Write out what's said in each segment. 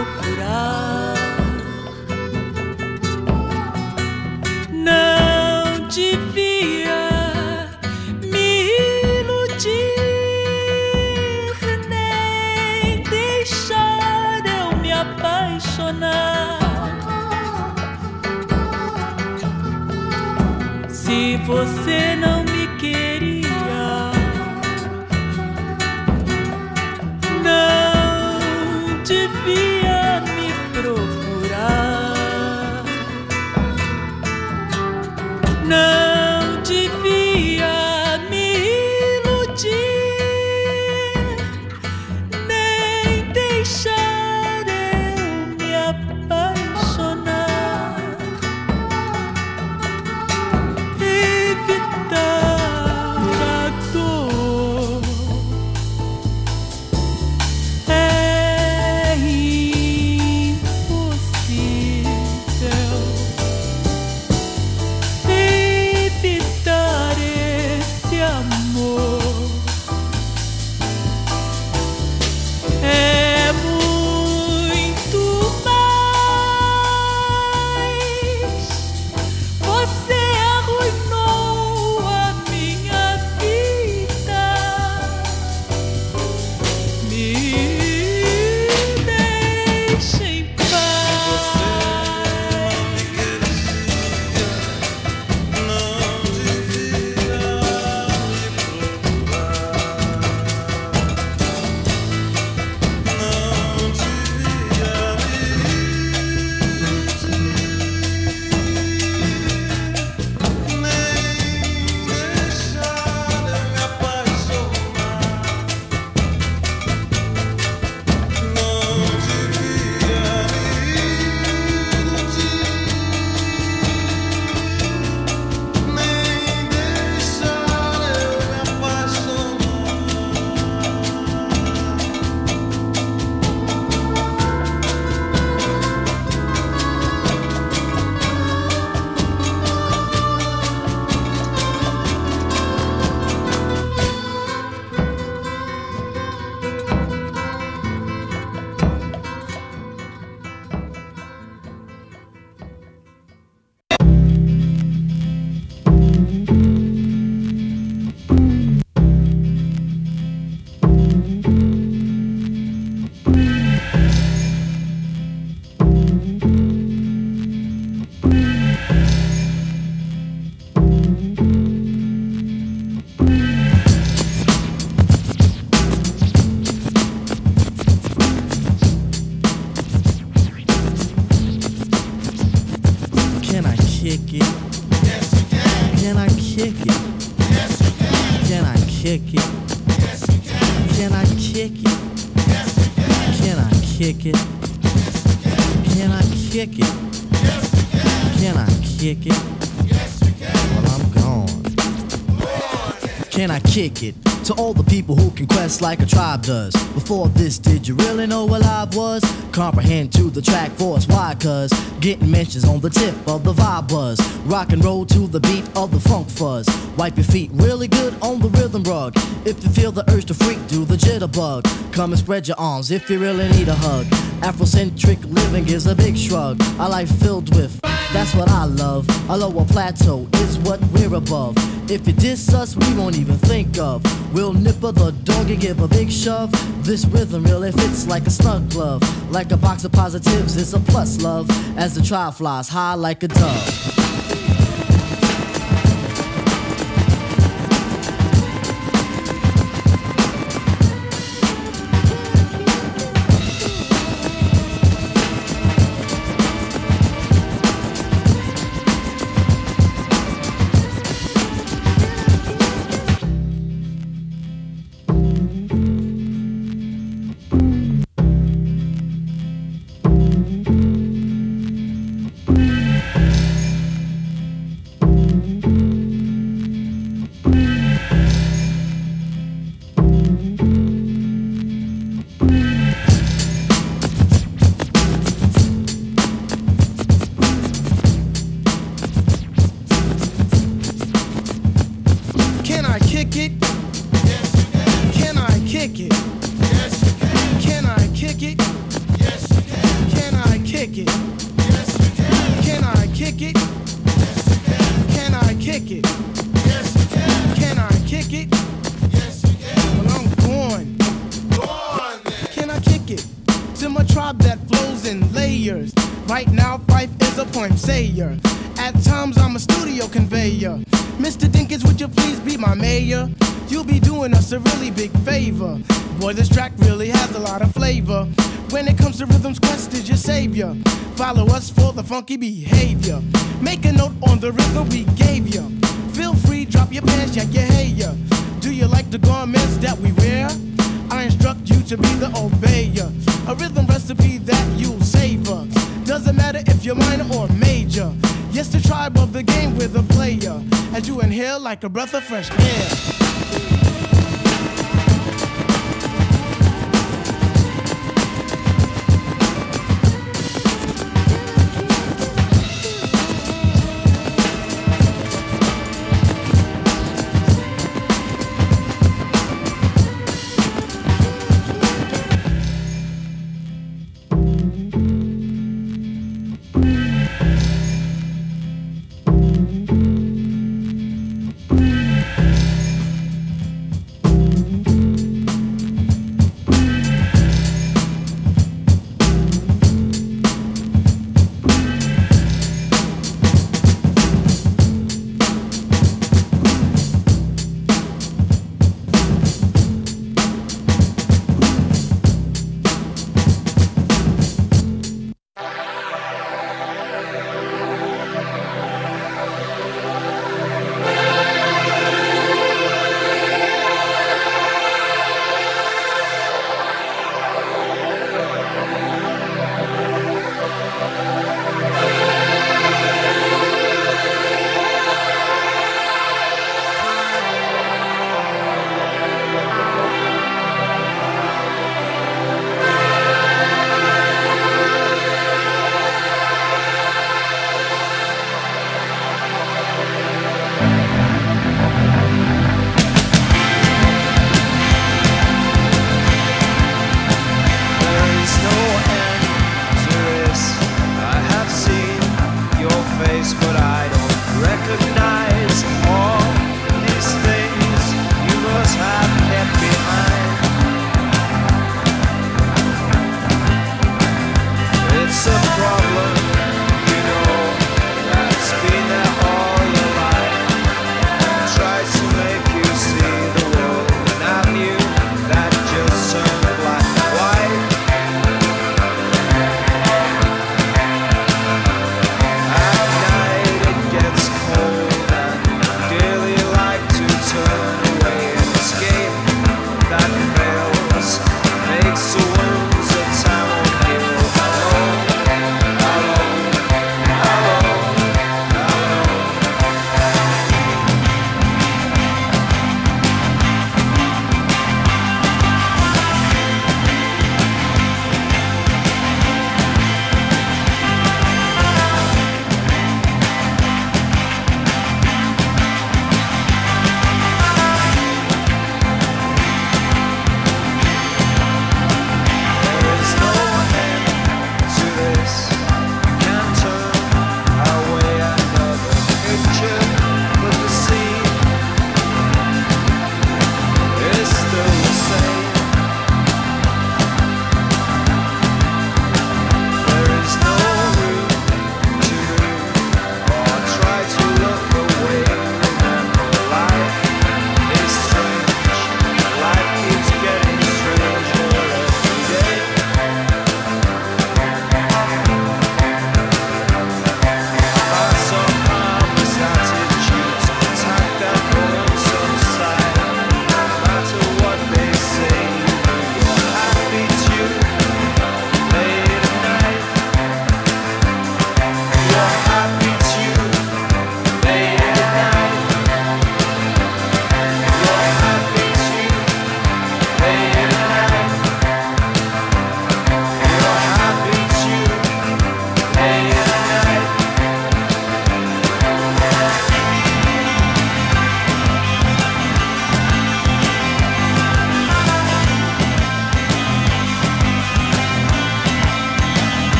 procurar. Não devia me iludir, nem deixar eu me apaixonar. Se você não me queria, não devia me procurar. Não devia me iludir, nem deixar eu me apaixonar. Evitar a dor é impossível. Evitar esse amor é muito mais. Você arruinou a minha vida. Me deixe em paz. Can I kick it? Yes, you can. Can I kick it? Yes, you can. Can I kick it? Yes, you can. Can I kick it? Yes, you can. Can I kick it? Can I kick it? Yes, you can. Can I kick it? Yes, you can. Well, I'm gone. Can I kick it? To all the people who can quest like a tribe does. Before this, did you really know what live was? Comprehend to the track force, why? Cause getting mentions on the tip of the vibe buzz. Rock and roll to the beat of the funk fuzz. Wipe your feet really good on the rhythm rug. If you feel the urge to freak, do the jitterbug. Come and spread your arms if you really need a hug. Afrocentric living is a big shrug. A life filled with, that's what I love. A lower plateau is what we're above. If you diss us, we won't even think of. We'll nipper the dog and give a big shove. This rhythm really fits like a snug glove. Like a box of positives, it's a plus love. As the tribe flies high like a dove. kick it? Yes, you can. Can I kick it? Yes, you can. Can I kick it? Yes, you can. Can I kick it? Yes, you can. Well, I'm going. Go on then. Can I kick it? To my tribe that flows in layers. Right now, Fife is a point sayer. At times, I'm a studio conveyor. Mr. Dinkins, would you please be my mayor? You'll be doing us a really big favor. Boy, this track really has a lot of flavor. When it comes to Rhythm's Quest is your savior. Follow us for the funky behavior. Make a note on the rhythm we gave you. Feel free, drop your pants, yak your hair. Do you like the garments that we wear? I instruct you to be the obeyer. A rhythm recipe that you'll savor. Doesn't matter if you're minor or major. Yes, the tribe of the game with a player. As you inhale like a breath of fresh air.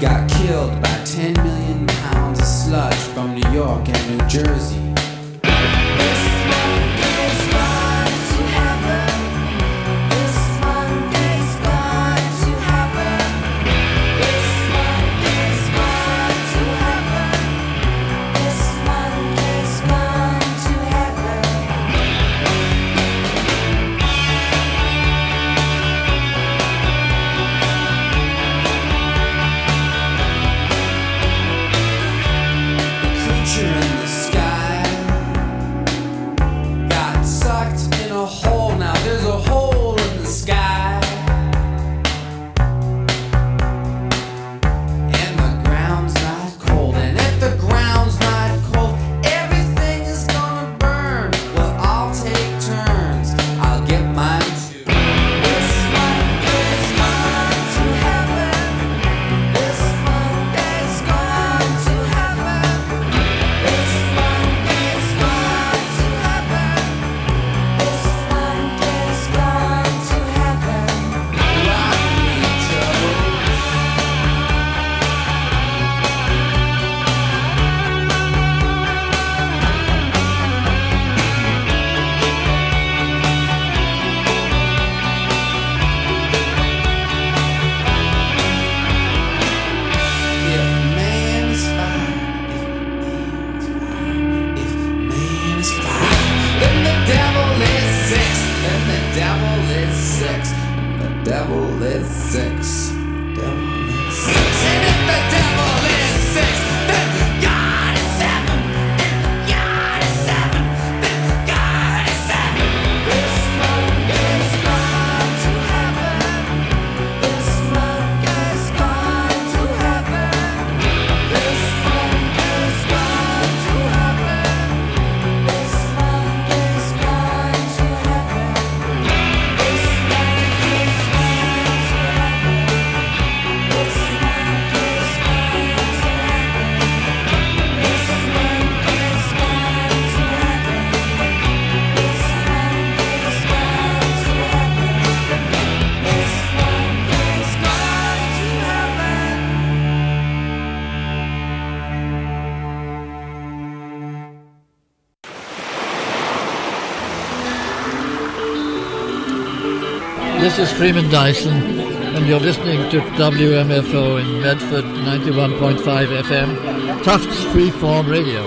got killed by 10 million pounds of sludge from New York and New Jersey. This is Freeman Dyson, and you're listening to WMFO in Medford 91.5 FM, Tufts Freeform Radio.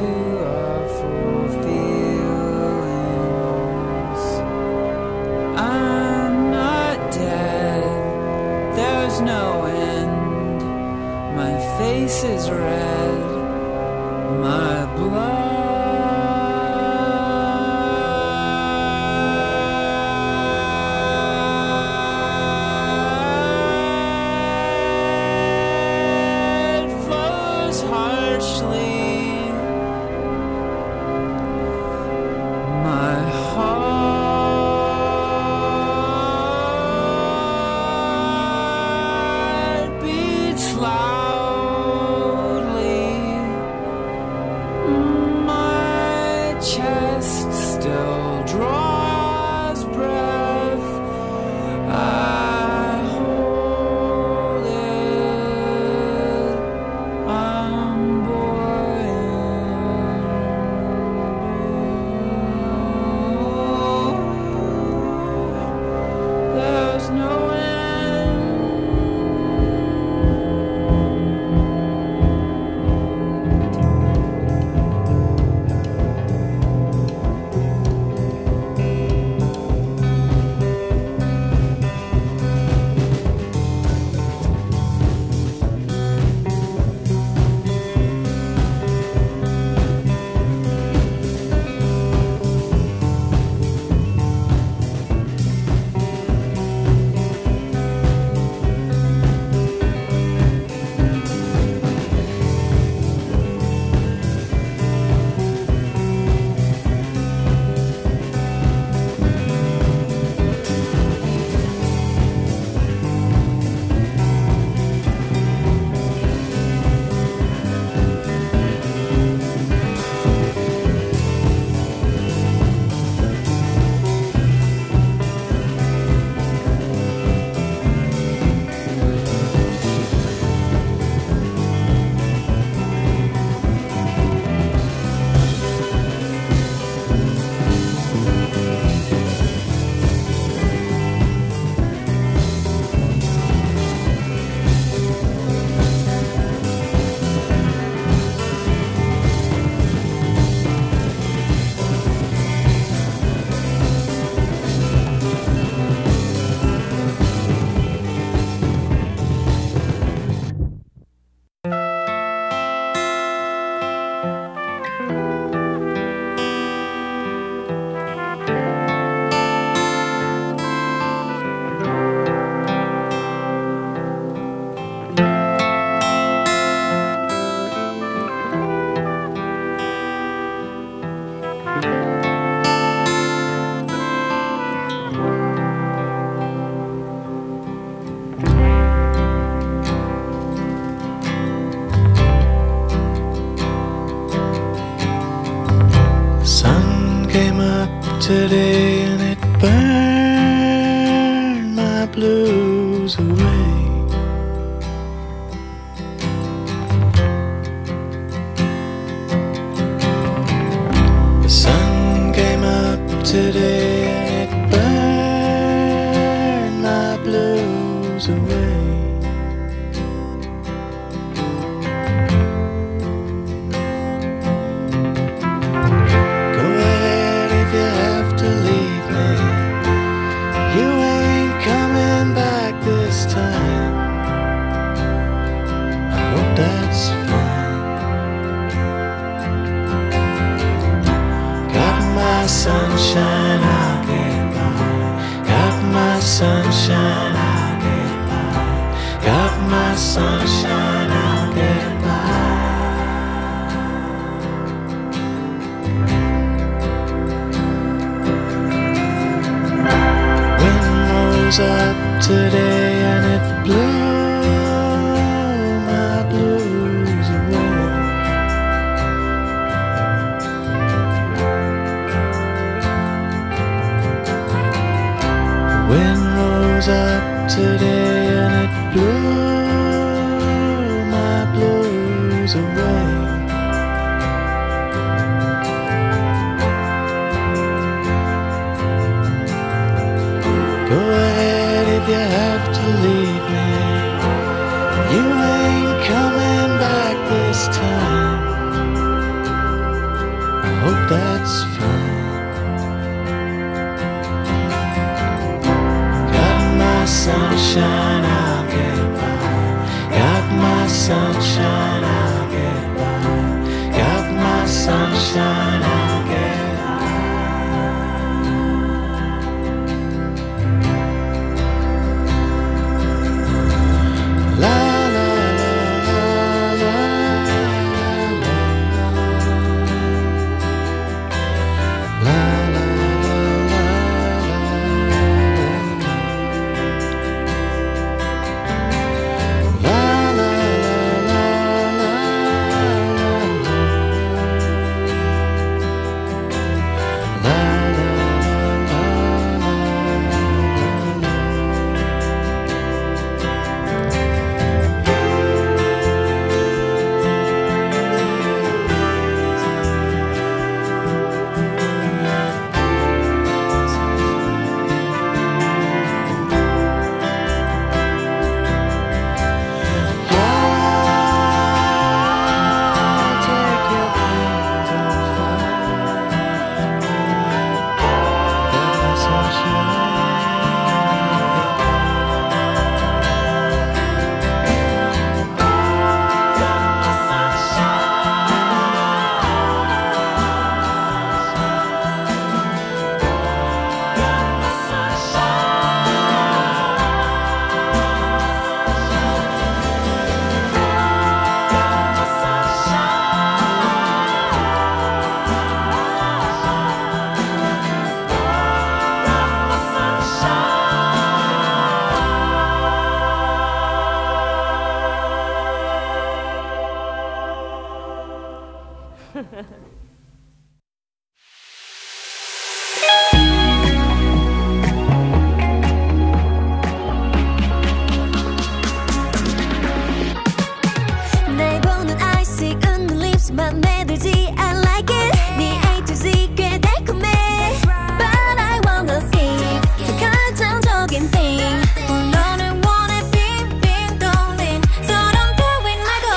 to awful feelings. I'm not dead, there's no end. My face is red, my blood flows harshly. My heart beats loudly. My chest still draws breath. I hold it. I'm born. There's no end. Sun came up today and it burned my blues away. The sun came up today and it burned my blues away. That's fine. Got my sunshine, I'll get by. Got my sunshine, I'll get by. Got my sunshine, I'll get by. Wind rose up today and it blew my blues away. Wind rose up today and it blew my blues away. Go ahead if you have to leave me. You ain't coming back this time. I hope that's fine. Got my sunshine, I'll get by. Got my sunshine, I'll get by. Got my sunshine, I'll get by. La la la la la la 날 보는 I see 웃는 lips 맘에 들지 I like it 네 A to Z 꽤 달콤해 But I wanna see 더 결정적인 thing 너를 원해 빙빙 돌린 서론 표현 말고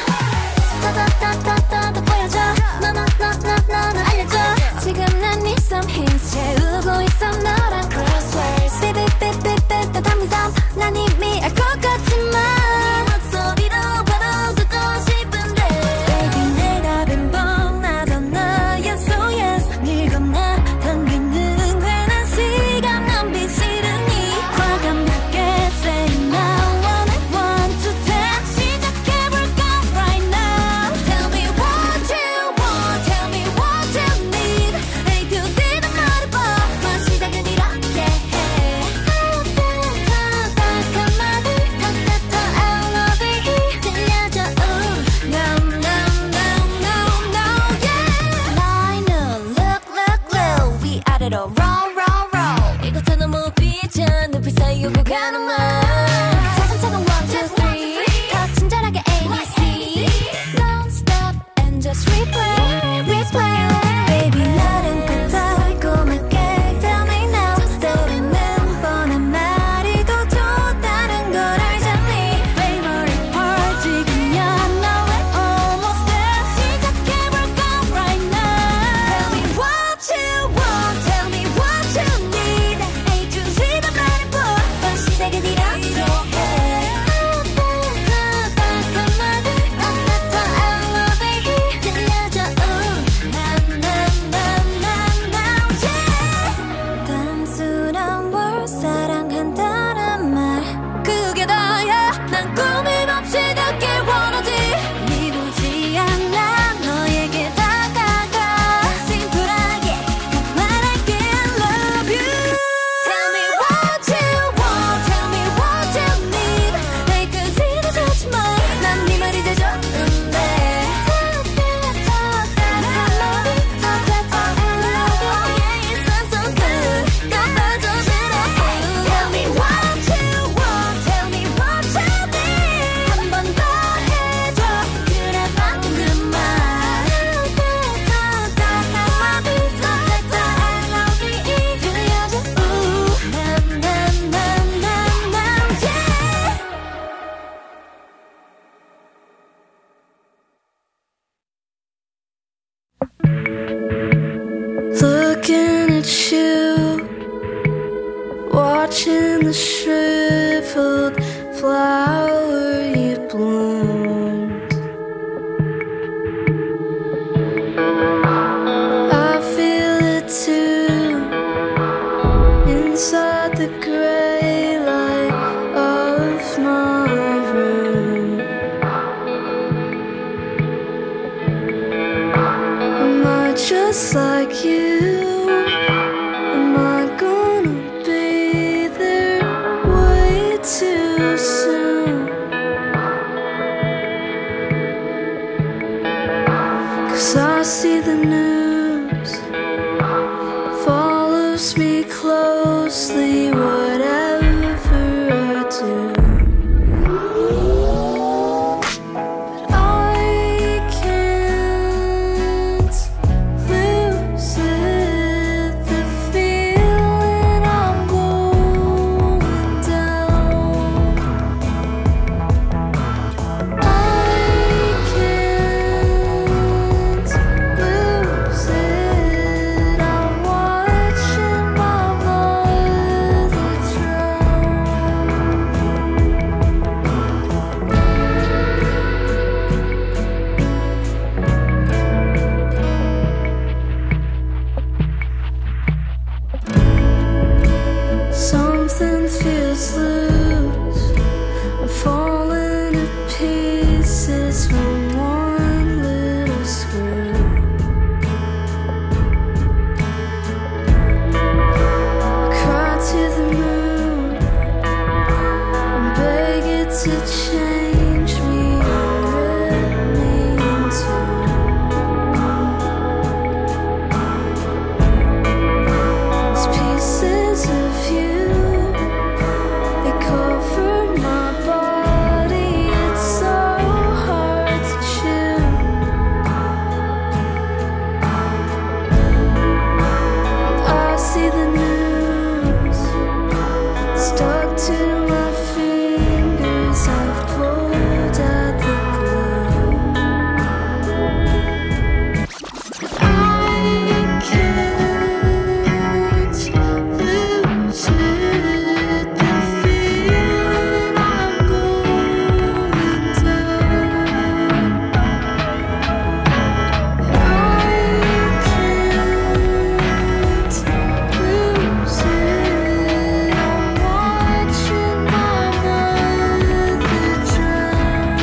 따따따따따 보여줘 너는 알려줘 지금 난 need some hints 채우고 있어 너랑 crosswords 삐삐삐삐삐 따뜻한 미담 난 이미 알 것 같지만 목소리로 바로 듣고 싶은데 Baby 내 답은 뻔하잖아 Yes oh yes 늘 건너 당기는 괜한 시간 낭비 싫으니 과감하게 say now one to ten 시작해볼까 right now Tell me what you want Tell me what you need A to Z 는 말해봐 그 시작은 이렇게 해 따뜻한 말들 탁탁터 I love it 들려줘 No no no no no yeah 나이는 look 위아래로 roll 이곳은 너무 비전 눈빛 사이 오고 가는 말 차근차근 1, 2, 3 더 친절하게 A, B, C Don't stop and just replay Baby 나는 꼭 달콤하게 Tell me now 때리는 뻔한 말이 더 좋다는 걸 알잖니 Favorite part 지금이야 너의 almost there 시작해볼까 right now Tell me what you want Tell me what you need A to Z 다 말해봐 그 시작은 이렇게 해 따뜻한 말들 탁탁터 I love it 들려줘 Now the shriveled flower you bloomed. I feel it too inside the gray light of my room. Am I just like you? Am I gonna be there way too soon? 'Cause I see the news follows me closely, whatever I do. But I can't lose it, the feeling I'm going down. I can't lose it, I'm watching my mother drown. Something feels loose, I'm falling to pieces from one little screw. Cry to the moon and beg it to change me or rip me in two. These pieces of you, they cover my body, it's so hard to chew. I see the news stuck to my fingers, I've pulled at the glue. I can't lose it, the feeling I'm going down. I can't lose it, I'm watching my mother drown.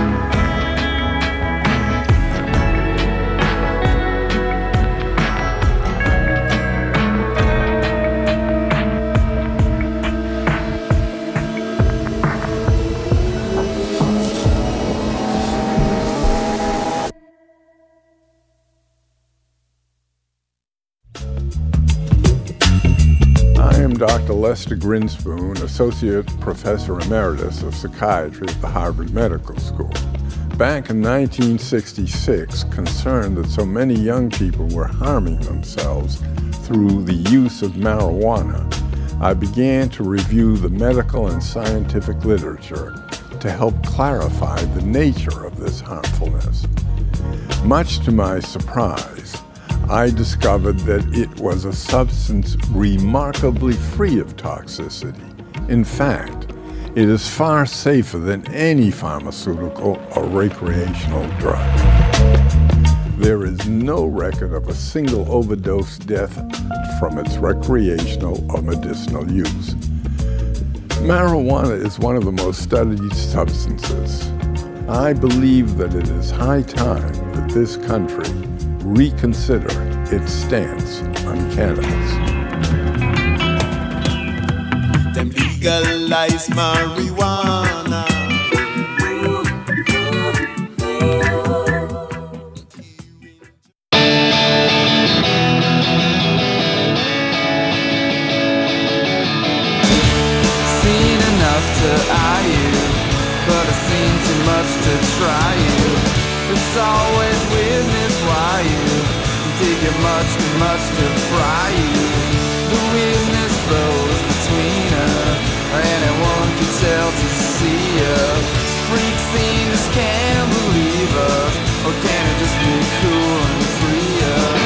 I am Dr. Lester Grinspoon, Associate Professor Emeritus of Psychiatry at the Harvard Medical School. Back in 1966, concerned that so many young people were harming themselves through the use of marijuana, I began to review the medical and scientific literature to help clarify the nature of this harmfulness. Much to my surprise, I discovered that it was a substance remarkably free of toxicity. In fact, it is far safer than any pharmaceutical or recreational drug. There is no record of a single overdose death from its recreational or medicinal use. Marijuana is one of the most studied substances. I believe that it is high time that this country reconsider its stance on cannabis. Them legalize marijuana. Seen enough to eye you, but I've seen too much to try you. It's always weirdness why you take it much too much to fry you. The weirdness flows between us, anyone can tell to see us. Freak scene just can't believe us, or can it just be cool and free us?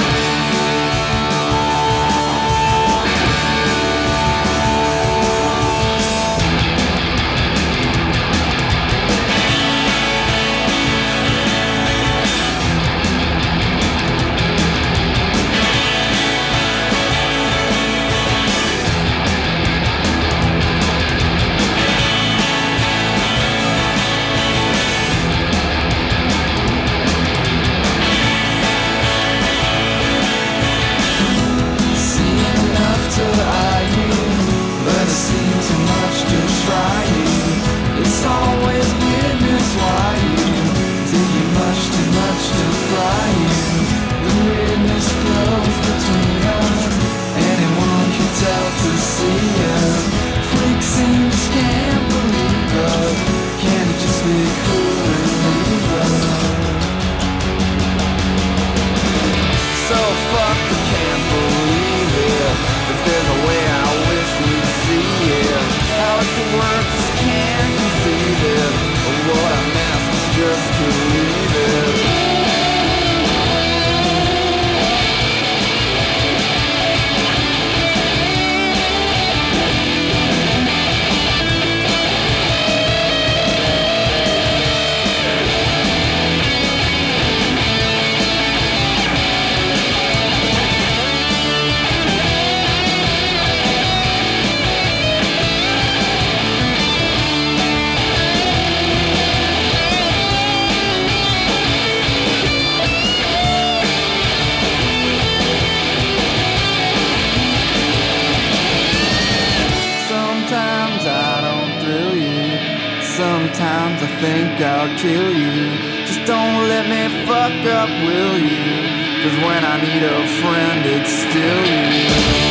think I'll kill you. Just don't let me fuck up, will you? 'Cause when I need a friend, it's still you.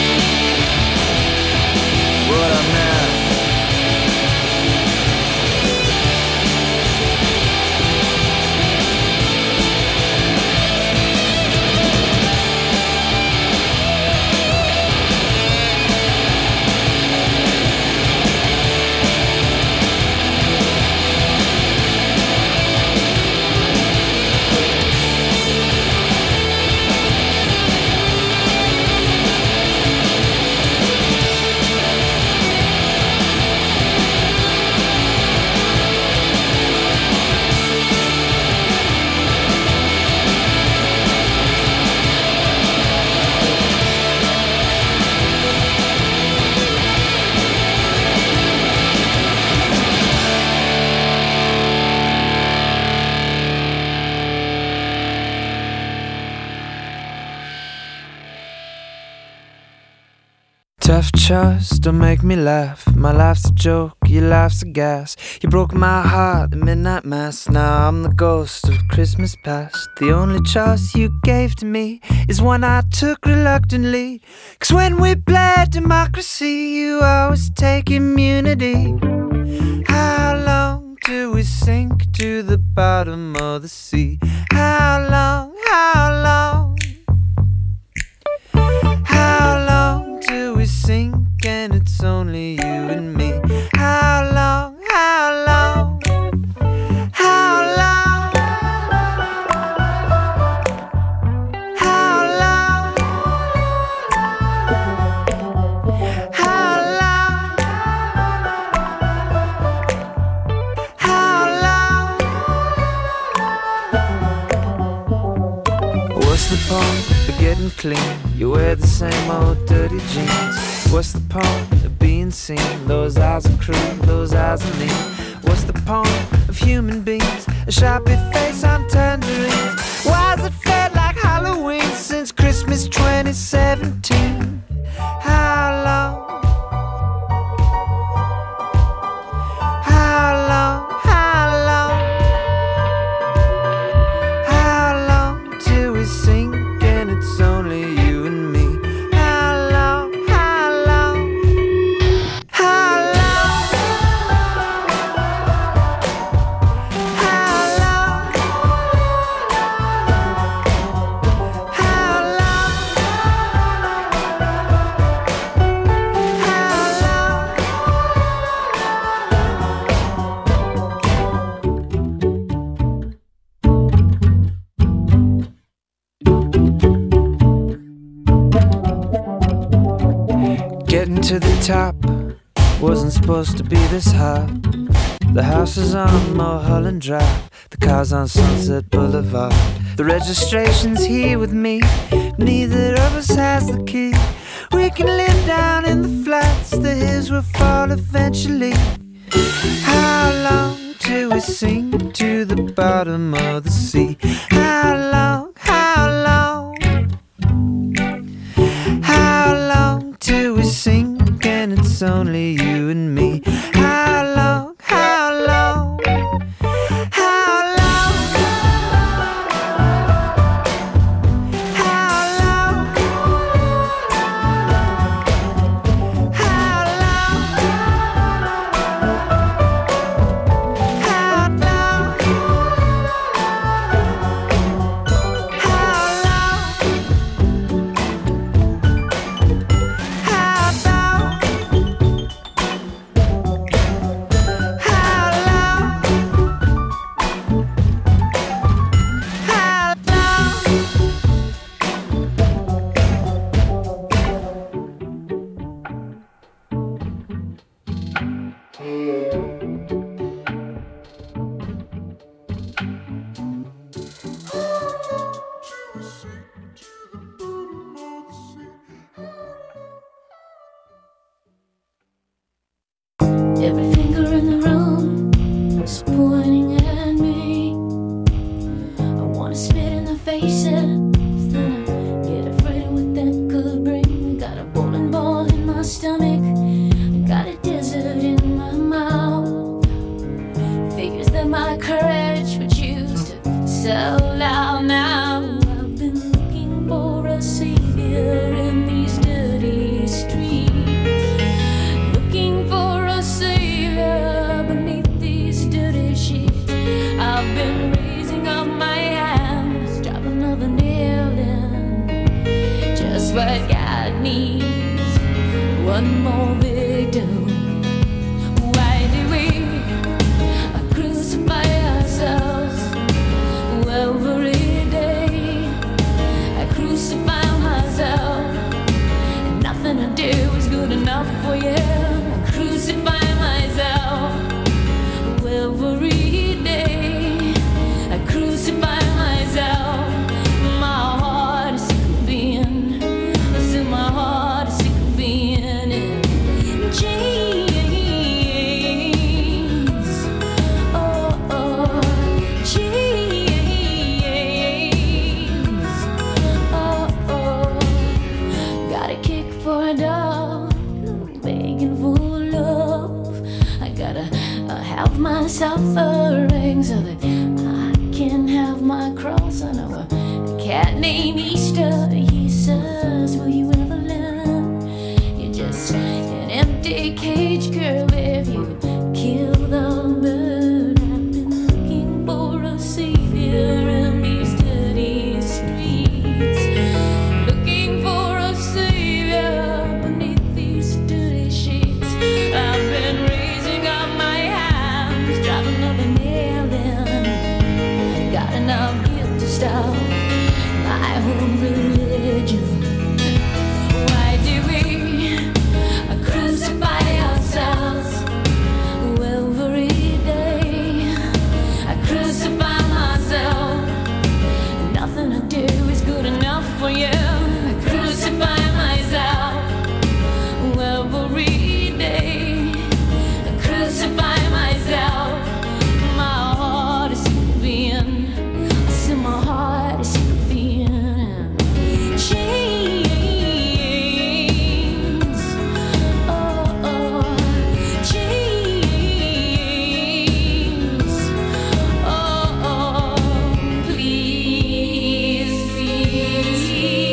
What I meant. Tough choice, don't make me laugh. My life's a joke, your life's a gas. You broke my heart at midnight mass. Now I'm the ghost of Christmas past. The only choice you gave to me is one I took reluctantly. 'Cause when we played democracy, you always take immunity. How long do we sink to the bottom of the sea? How long, how long? How long do we sink and it's only you and me? How long, how long? How long? How long? How long? How long? What's the point of getting clean? You wear the same old dirty jeans. What's the point of being seen? Those eyes are cruel, those eyes are mean. What's the point of human beings? A sharpie face on tangerines. Why's it felt like Halloween since Christmas 2017? How long? How long? How long? How long till we sink and it's only you and me? How long? How long? How long? How long? How long? Getting to the top wasn't supposed to be this hard. The house is on Mulholland Drive, the car's on Sunset Boulevard. The registration's here with me, neither of us has the key. We can live down in the flats, the hills will fall eventually. How long till we sink to the bottom of the sea? How long, how long? How long till we sink and it's only you and me? How long, how long? How long? How long? How long? How long? Every finger in the room is pointing at me. I wanna spit in the faces, then I get afraid of what that could bring. Got a bowling ball in my stomach, got a desert in my mouth. Figures that my a savior in these dirty streets. Looking for a savior beneath these dirty sheets. I've been raising up my hands, drop another nail in. Just what God needs, one more victim. Why do we crucify ourselves every day? I crucify myself, and nothing I do is good enough for you. I crucify myself every day. I crucify myself. My heart is sick of being, still my heart is sick of being in chains. Oh, oh, chains. Oh, oh. Got a kick for a dog, begging for love. I gotta have myself a ring so that I can have my cross. I know a cat named Easter. He says, will you ever learn? You're just an empty cage, girl, if you kill the bird. I've been looking for a savior in these dirty streets. Looking for a savior beneath these dirty sheets. I've been raising up my hands, drop another nail in. Got enough guilt to stop my own religion. Why do we crucify ourselves every day? I crucify myself, and nothing I do is good enough for you. I crucify myself every day. I crucify myself. My heart is sick of being, I see my heart is sick of being chains. Oh, oh, chains. Oh, oh, please, please,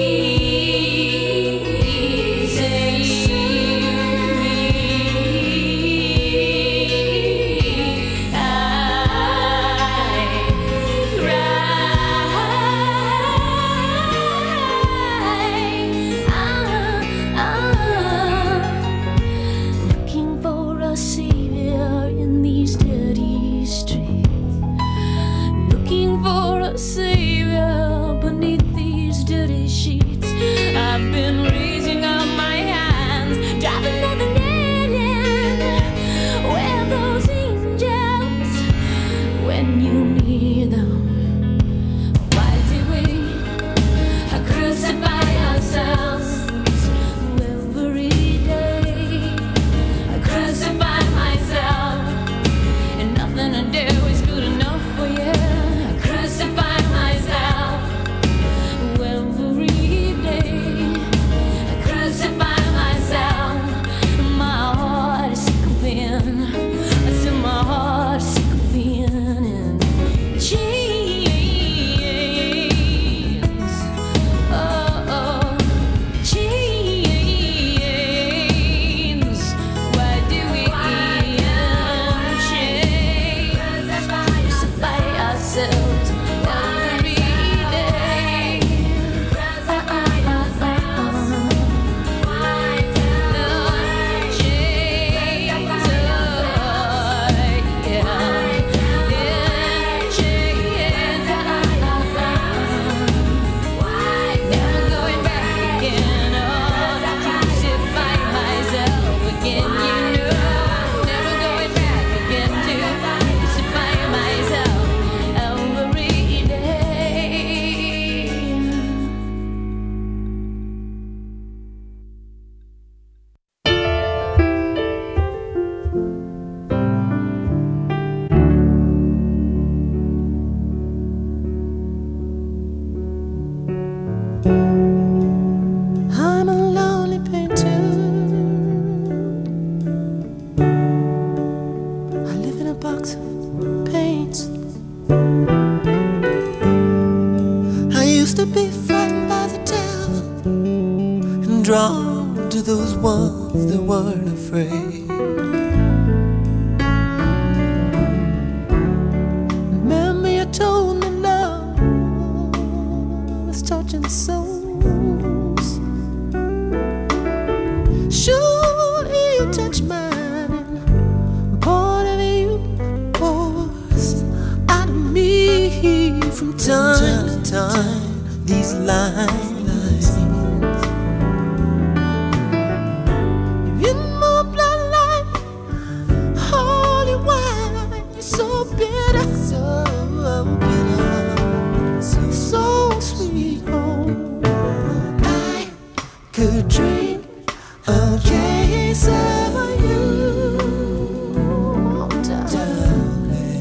save me. I looking for a savior in these dirty streets. Looking for a savior beneath these dirty sheets. I've been raising up my hands, driving another nail in. Where are those angels when you need them? Why do we crucify ourselves every day? I crucify myself, and nothing I do is good enough for you. I crucify myself every day. drawn to those ones that weren't afraid. Remember you told me love was touching souls. Sure, you touch mine, part of you pours out of me from time to time. These lines in my bloodline, holy wine. You're so bitter, so bitter, so sweet. Oh, I could drink a case of you, darling.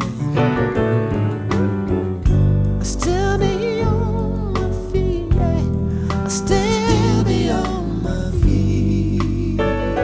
I still be on my feet, yeah. I still be on my feet.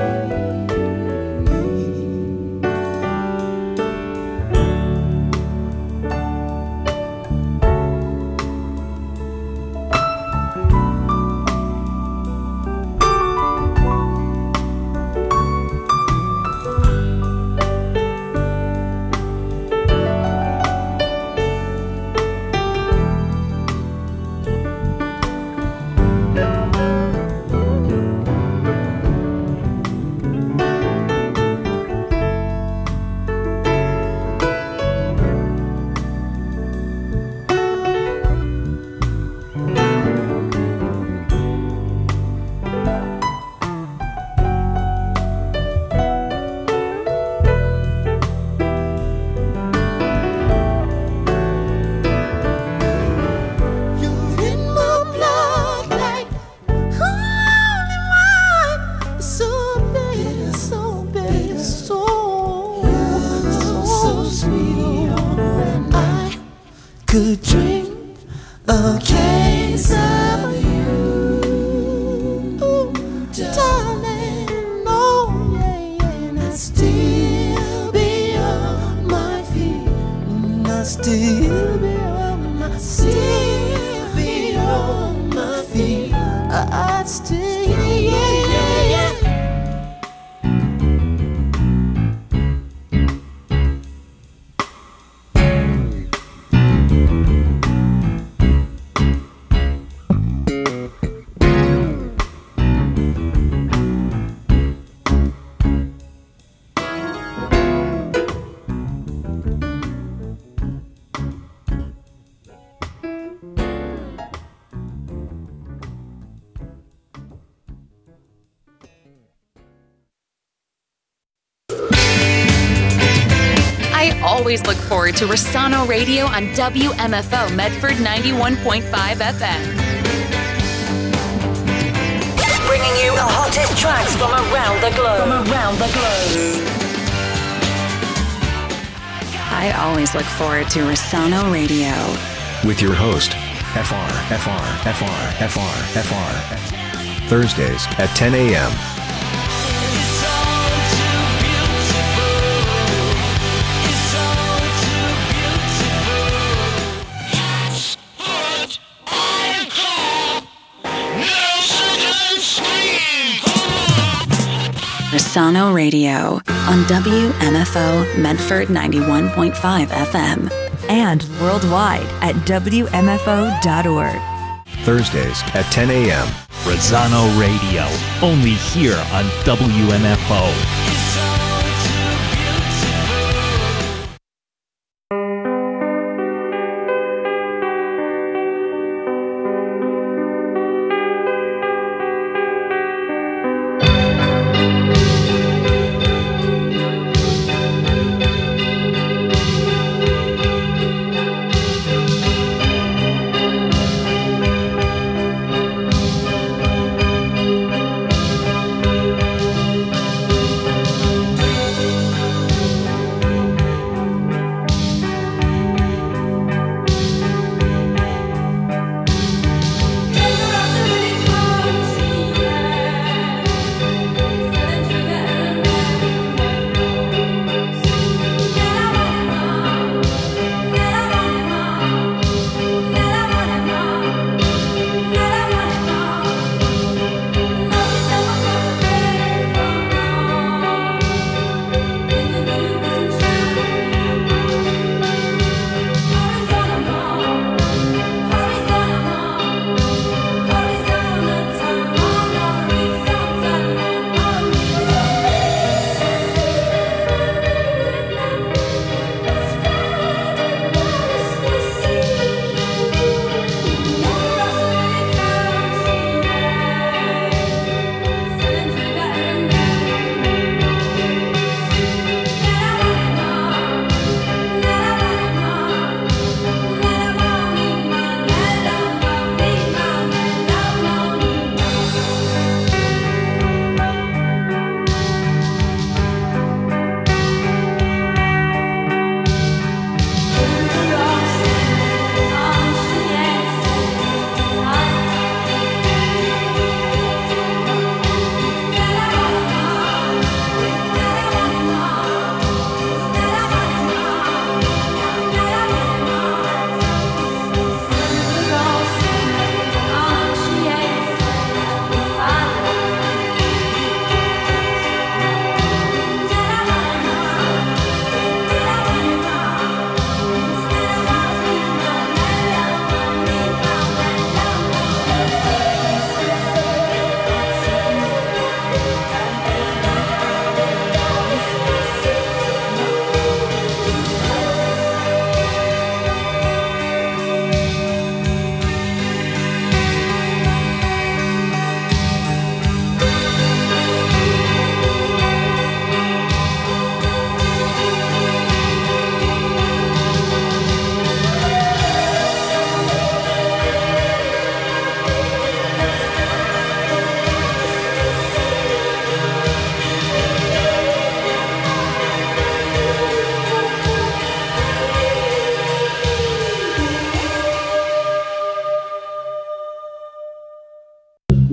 Could drink a case of you, darling. Oh yeah, yeah. And I'd still be on my feet. And I'd still be on my, still be on my feet. I'd still, yeah, yeah, yeah. I always look forward to Rosano Radio on WMFO Medford 91.5 FM. Bringing you the hottest tracks from around the globe. I always look forward to Rosano Radio. With your host, FR. Thursdays at 10 a.m. Rosano Radio on WMFO Medford 91.5 FM. And worldwide at WMFO.org. Thursdays at 10 a.m. Rosano Radio, only here on WMFO.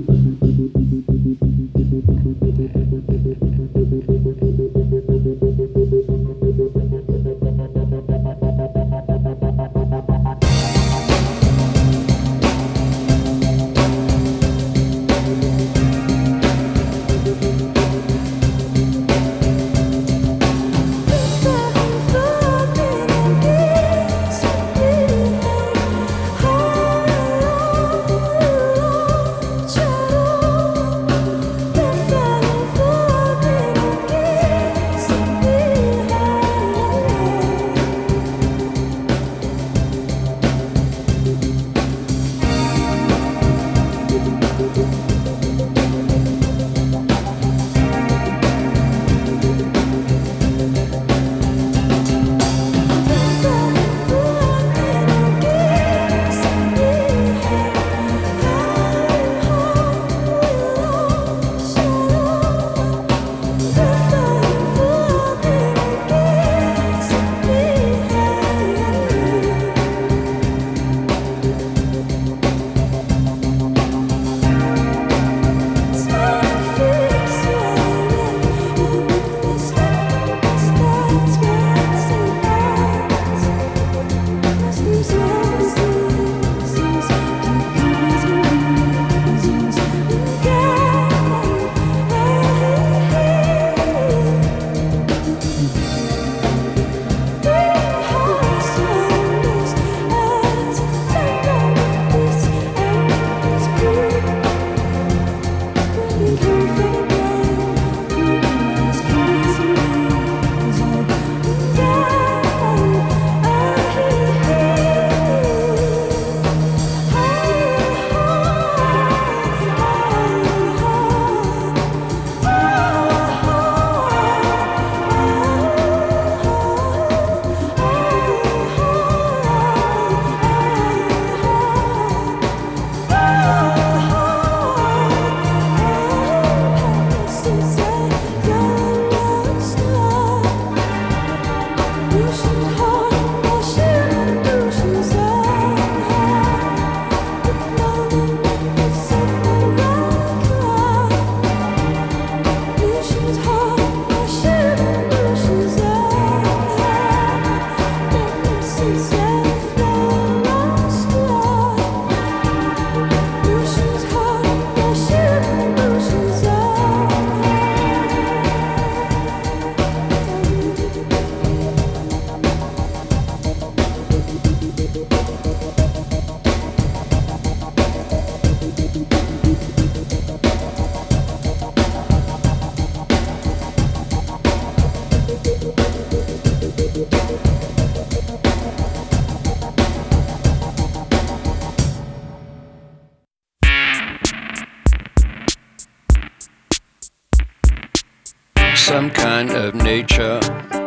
Some kind of nature,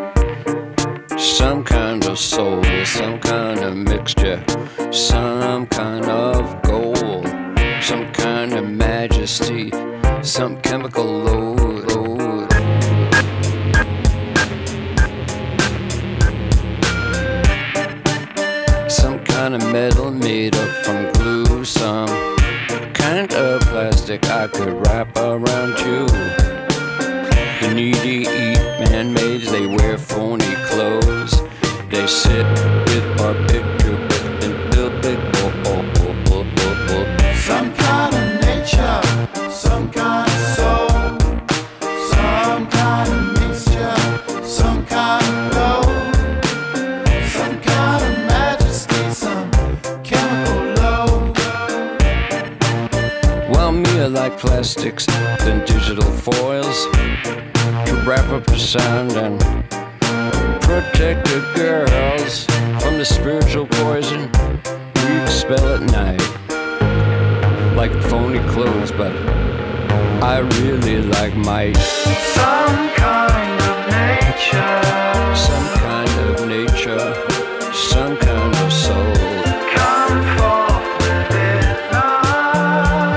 some kind of soul, some kind of mixture, some kind of gold, some kind of majesty, some chemical load. Some kind of metal made up from glue, some kind of plastic I could wrap around you. The needy eat man-made, they wear phony clothes. They sit with our picture and build big. Some kind of nature, some kind of soul, some kind of mixture, some kind of gold, some kind of majesty, some chemical load. Well, me I like plastics and digital foils to wrap up the sound and protect the girls from the spiritual poison we expel at night. Like phony clothes, but I really like might. Some kind of nature, some kind of nature, some kind of soul. come forth with it now.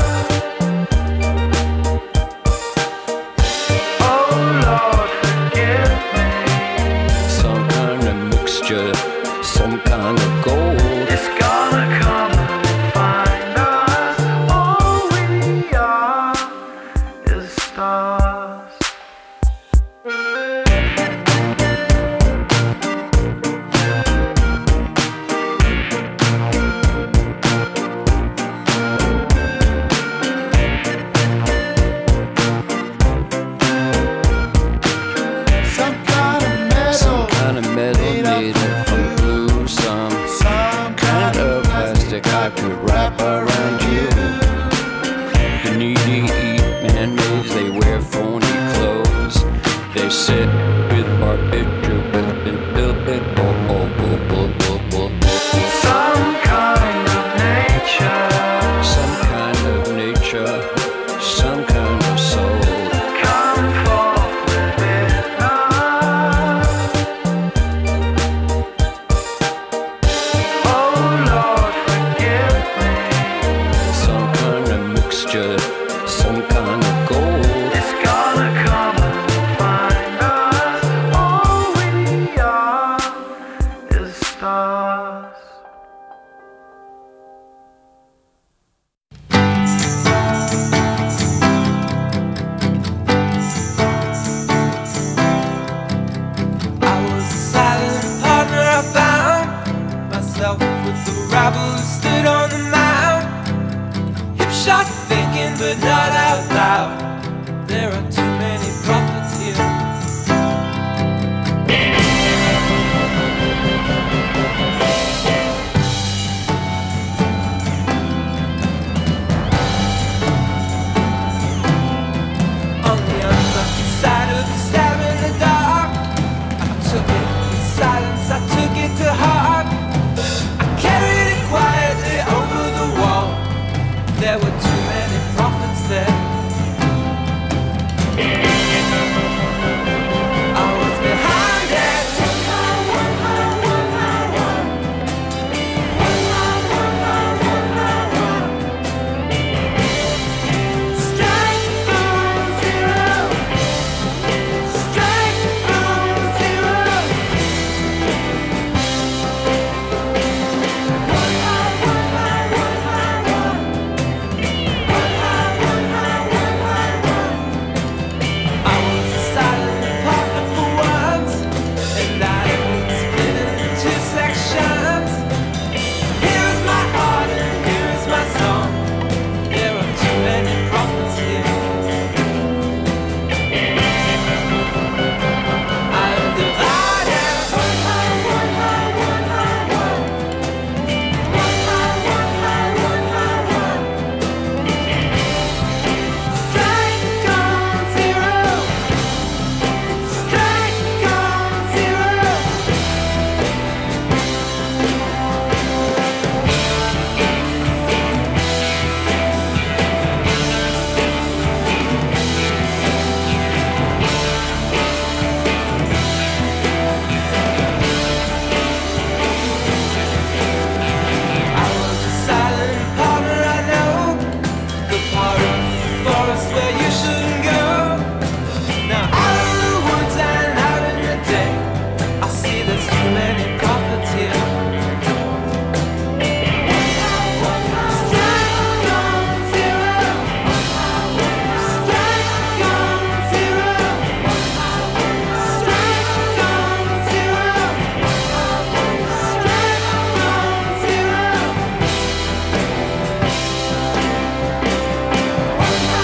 Oh Lord, forgive me. Some kind of mixture, some kind of gold. It's gonna come and find us. All we are. needy eat man-maids, they wear phony clothes. They sit with barbiturates and some kind of nature, some kind of nature, some kind of soul. Come forth within us. Oh Lord, forgive me. Some kind of mixture, some kind of gold. It's gonna come and find us. All we are is stars. I was a silent partner. I found myself with the rabble who stood on the mound. Hip shot thinking, but not out loud. There are two